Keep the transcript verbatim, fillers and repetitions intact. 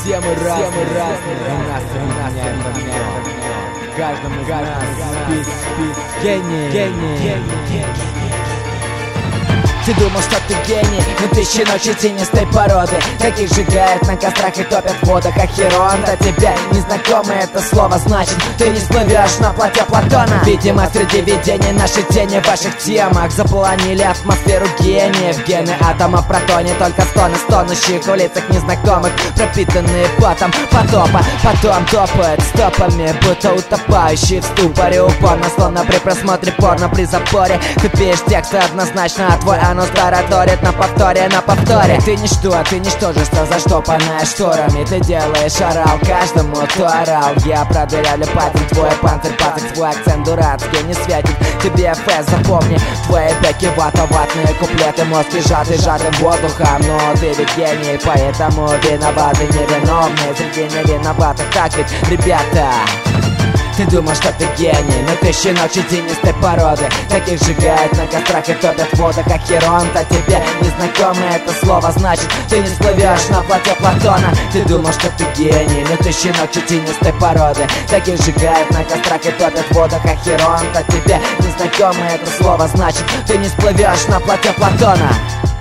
Все мы разные, все мы разные, у нас у нас это каждому из нас спит, спит, гений, гений, гений. Ты думал, что ты гений, но ты щенок щетинистой породы. Таких сжигают на кострах и топят в водах, а Херон для тебя незнакомое это слово значит. Ты не всплывешь на плоте Платона. Видимо, среди видений наши тени в ваших темах заполонили атмосферу гениев. Гены атома в протоне, только стоны стонущих в лицах незнакомых, пропитанные потом потопа. Потом топают стопами, будто утопающие в ступоре упорно, словно при просмотре порно при запоре. Ты пишешь тексты однозначно, а твой анус тараторит на повторе, на повторе. Ты ничто, ты ничтожество, заштопанное шторами. Ты делаешь орал каждому, кто орал. Я продырявлю патент, твой панцирь, патент, твой акцент дурацкий не светит тебе эф, запомни. Твои беки ватоватные куплеты, мозги сжаты сжатым воздухом. Но ты ведь гений, поэтому виноваты невиновные среди невиноватых. Так ведь, ребята? Ты думал, что ты гений, но ты щенок щетинистой породы. Таких сжигают на кострах и топят в водах, а Херон-то тебе незнакомое это слово значит. Ты не всплывешь на плоте Платона. Ты думал, что ты гений, но ты щенок щетинистой породы. Таких сжигают на кострах и топят в водах, а Херон-то тебе незнакомое это слово значит. Ты не всплывешь на плоте Платона.